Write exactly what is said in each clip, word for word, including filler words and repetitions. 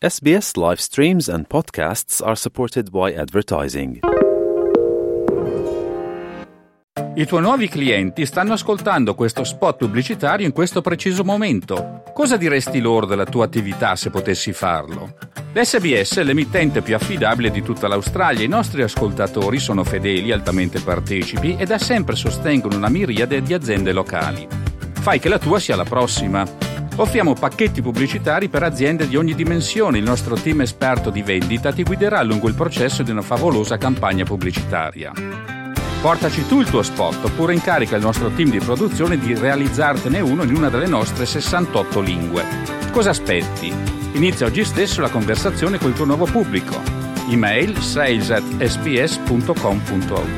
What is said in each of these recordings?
S B S live streams and podcasts are supported by advertising. I tuoi nuovi clienti stanno ascoltando questo spot pubblicitario in questo preciso momento. Cosa diresti loro della tua attività se potessi farlo? L'S B S è l'emittente più affidabile di tutta l'Australia. I nostri ascoltatori sono fedeli, altamente partecipi e da sempre sostengono una miriade di aziende locali. Fai che la tua sia la prossima. Offriamo pacchetti pubblicitari per aziende di ogni dimensione. Il nostro team esperto di vendita ti guiderà lungo il processo di una favolosa campagna pubblicitaria. Portaci tu il tuo spot oppure incarica il nostro team di produzione di realizzartene uno in una delle nostre sessantotto lingue. Cosa aspetti? Inizia oggi stesso la conversazione col tuo nuovo pubblico. Email sales at s b s punto com punto a u.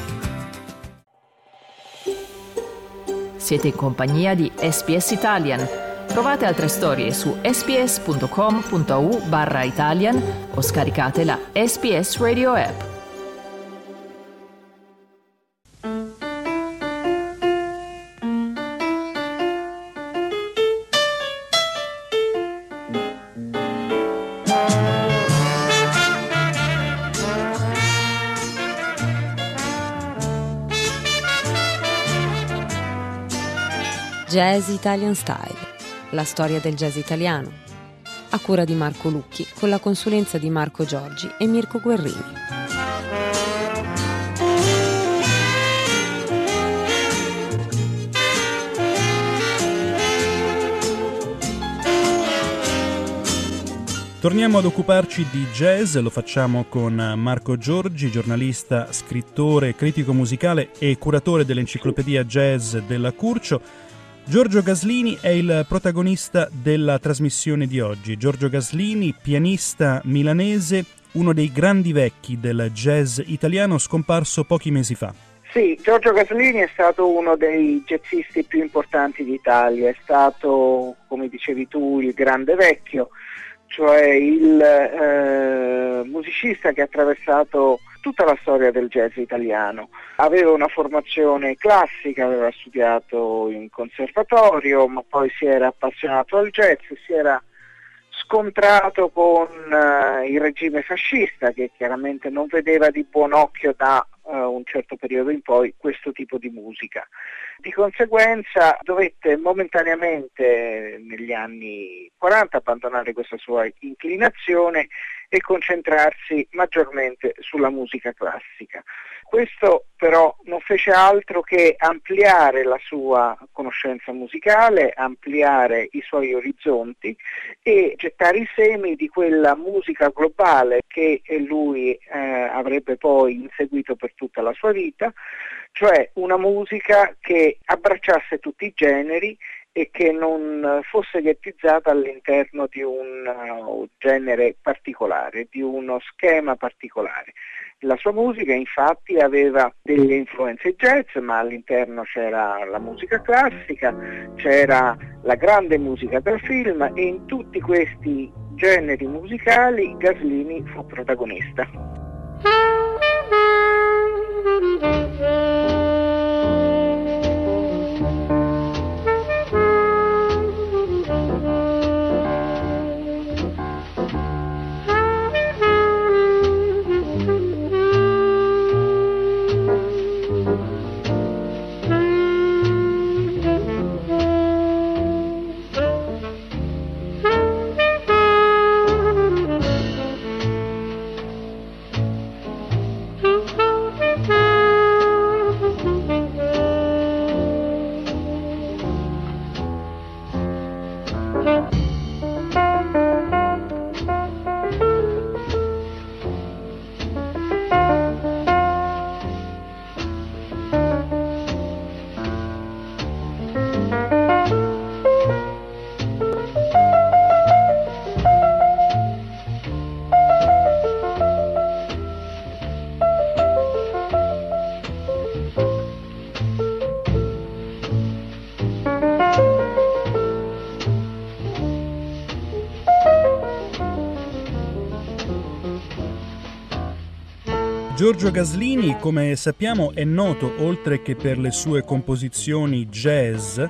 Siete in compagnia di S B S Italian. Trovate altre storie su sbs.com.au barra Italian o scaricate la S B S Radio app. Jazz Italian Style, la storia del jazz italiano, a cura di Marco Lucchi con la consulenza di Marco Giorgi e Mirko Guerrini. Torniamo ad occuparci di jazz, lo facciamo con Marco Giorgi, giornalista, scrittore, critico musicale e curatore dell'enciclopedia jazz della Curcio. Giorgio Gaslini è il protagonista della trasmissione di oggi. Giorgio Gaslini, pianista milanese, uno dei grandi vecchi del jazz italiano, scomparso pochi mesi fa. Sì, Giorgio Gaslini è stato uno dei jazzisti più importanti d'Italia, è stato, come dicevi tu, il grande vecchio, cioè il eh, musicista che ha attraversato tutta la storia del jazz italiano. Aveva una formazione classica, aveva studiato in conservatorio, ma poi si era appassionato al jazz, si era scontrato con uh, il regime fascista, che chiaramente non vedeva di buon occhio da uh, un certo periodo in poi questo tipo di musica. Di conseguenza dovette momentaneamente negli anni quaranta abbandonare questa sua inclinazione e concentrarsi maggiormente sulla musica classica. Questo però non fece altro che ampliare la sua conoscenza musicale, ampliare i suoi orizzonti e gettare i semi di quella musica globale che lui eh, avrebbe poi inseguito per tutta la sua vita, cioè una musica che abbracciasse tutti i generi e che non fosse ghettizzata all'interno di un uh, genere particolare, di uno schema particolare. La sua musica infatti aveva delle influenze jazz, ma all'interno c'era la musica classica, c'era la grande musica da film e in tutti questi generi musicali Gaslini fu protagonista. Giorgio Gaslini, come sappiamo, è noto, oltre che per le sue composizioni jazz,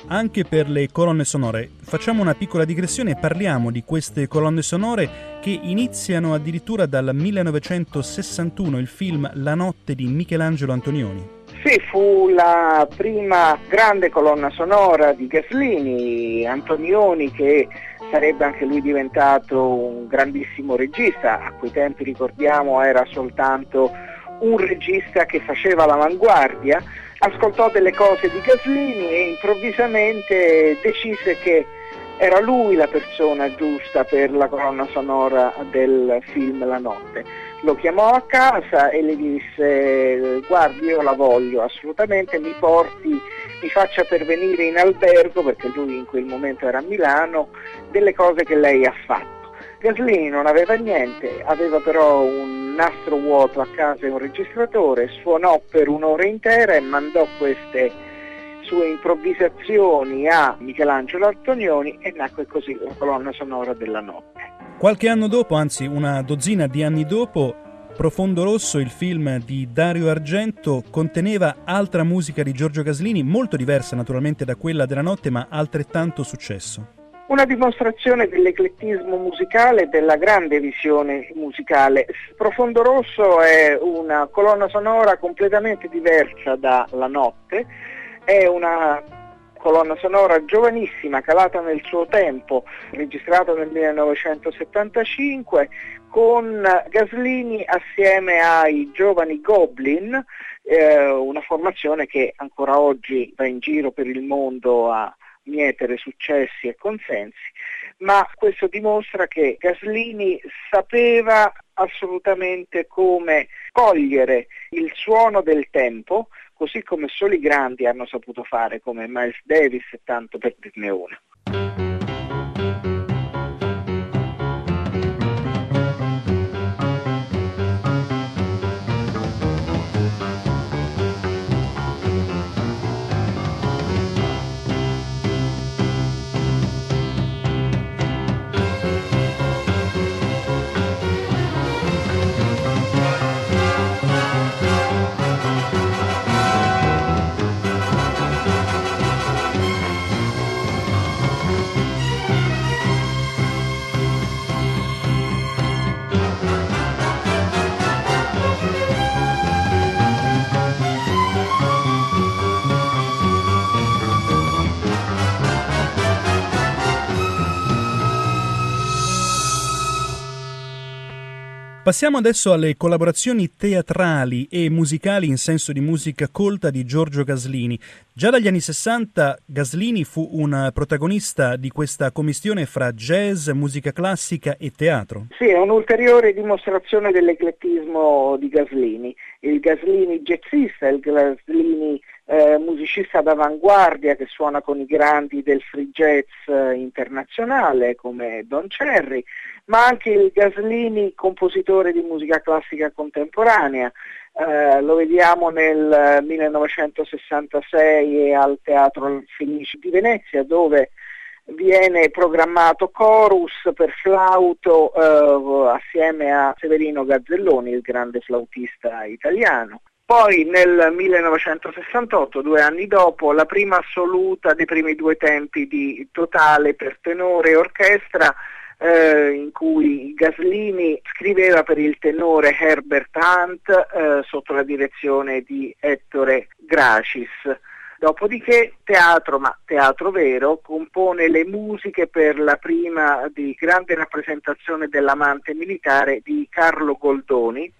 anche per le colonne sonore. Facciamo una piccola digressione e parliamo di queste colonne sonore che iniziano addirittura dal millenovecentosessantuno, il film La notte di Michelangelo Antonioni. Sì, fu la prima grande colonna sonora di Gaslini. Antonioni, che sarebbe anche lui diventato un grandissimo regista, a quei tempi ricordiamo era soltanto un regista che faceva l'avanguardia, ascoltò delle cose di Gaslini e improvvisamente decise che era lui la persona giusta per la colonna sonora del film La notte. Lo chiamò a casa e le disse: guardi, io la voglio assolutamente, mi porti, mi faccia pervenire in albergo, perché lui in quel momento era a Milano, delle cose che lei ha fatto. Gaslini non aveva niente, aveva però un nastro vuoto a casa e un registratore, suonò per un'ora intera e mandò queste sue improvvisazioni a Michelangelo Antonioni e nacque così la colonna sonora della notte. Qualche anno dopo, anzi una dozzina di anni dopo, Profondo Rosso, il film di Dario Argento, conteneva altra musica di Giorgio Gaslini, molto diversa naturalmente da quella della notte, ma altrettanto successo. Una dimostrazione dell'eclettismo musicale e della grande visione musicale. Profondo Rosso è una colonna sonora completamente diversa da La notte, è una colonna sonora giovanissima, calata nel suo tempo, registrata nel millenovecentosettantacinque, con Gaslini assieme ai giovani Goblin, eh, una formazione che ancora oggi va in giro per il mondo a mietere successi e consensi, ma questo dimostra che Gaslini sapeva assolutamente come cogliere il suono del tempo, così come solo i grandi hanno saputo fare, come Miles Davis, tanto per dirne una. Passiamo adesso alle collaborazioni teatrali e musicali in senso di musica colta di Giorgio Gaslini. Già dagli anni sessanta Gaslini fu un protagonista di questa commistione fra jazz, musica classica e teatro. Sì, è un'ulteriore dimostrazione dell'eclettismo di Gaslini. Il Gaslini jazzista, il Gaslini eh, musicista d'avanguardia che suona con i grandi del free jazz eh, internazionale come Don Cherry, ma anche il Gaslini compositore di musica classica contemporanea. Eh, lo vediamo nel millenovecentosessantasei e al Teatro Fenice di Venezia, dove viene programmato Chorus per flauto eh, assieme a Severino Gazzelloni, il grande flautista italiano. Poi nel millenovecentosessantotto, due anni dopo, la prima assoluta dei primi due tempi di Totale per tenore e orchestra, eh, in cui Gaslini scriveva per il tenore Herbert Hunt eh, sotto la direzione di Ettore Gracis. Dopodiché teatro, ma teatro vero, compone le musiche per la prima di grande rappresentazione dell'amante militare di Carlo Goldoni.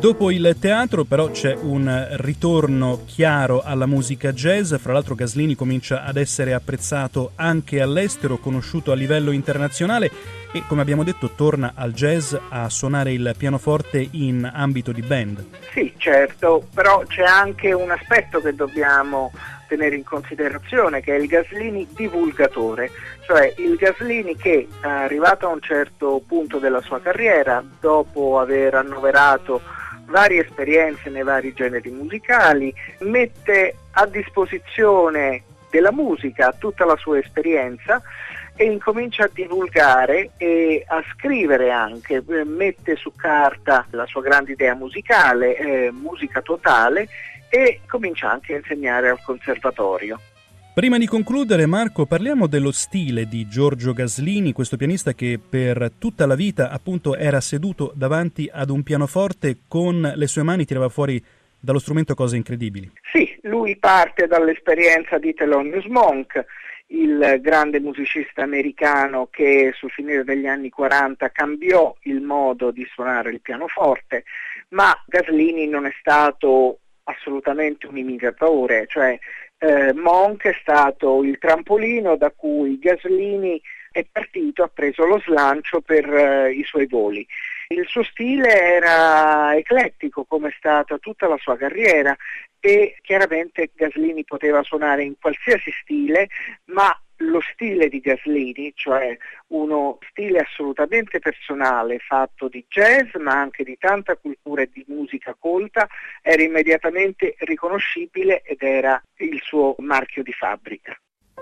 Dopo il teatro però c'è un ritorno chiaro alla musica jazz, fra l'altro Gaslini comincia ad essere apprezzato anche all'estero, conosciuto a livello internazionale e come abbiamo detto torna al jazz a suonare il pianoforte in ambito di band. Sì, certo, però c'è anche un aspetto che dobbiamo tenere in considerazione, che è il Gaslini divulgatore, cioè il Gaslini che arrivato a un certo punto della sua carriera, dopo aver annoverato varie esperienze nei vari generi musicali, mette a disposizione della musica tutta la sua esperienza e incomincia a divulgare e a scrivere anche, mette su carta la sua grande idea musicale, eh, musica totale, e comincia anche a insegnare al conservatorio. Prima di concludere, Marco, parliamo dello stile di Giorgio Gaslini, questo pianista che per tutta la vita appunto era seduto davanti ad un pianoforte, con le sue mani tirava fuori dallo strumento cose incredibili. Sì, lui parte dall'esperienza di Thelonious Monk, il grande musicista americano che sul finire degli anni quaranta cambiò il modo di suonare il pianoforte, ma Gaslini non è stato assolutamente un imitatore, cioè eh, Monk è stato il trampolino da cui Gaslini è partito, ha preso lo slancio per eh, i suoi voli. Il suo stile era eclettico, come è stata tutta la sua carriera, e chiaramente Gaslini poteva suonare in qualsiasi stile, ma lo stile di Gaslini, cioè uno stile assolutamente personale, fatto di jazz ma anche di tanta cultura e di musica colta, era immediatamente riconoscibile ed era il suo marchio di fabbrica.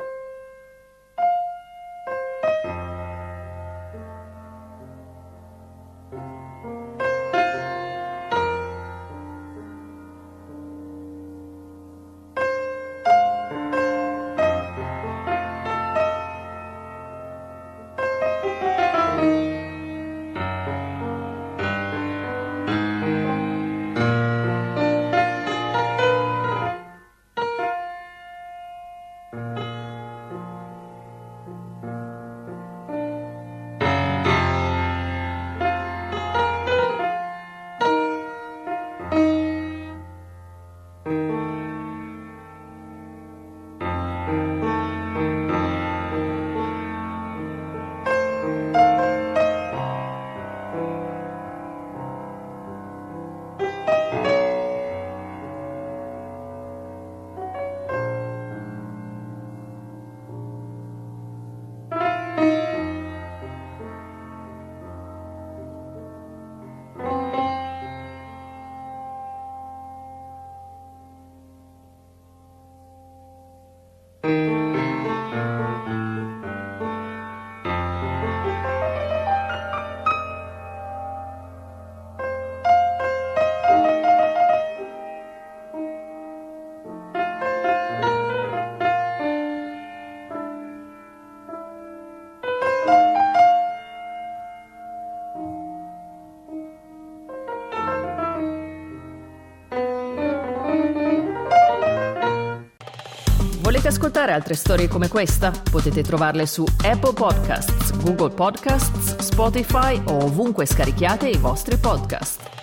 Volete ascoltare altre storie come questa? Potete trovarle su Apple Podcasts, Google Podcasts, Spotify o ovunque scarichiate i vostri podcast.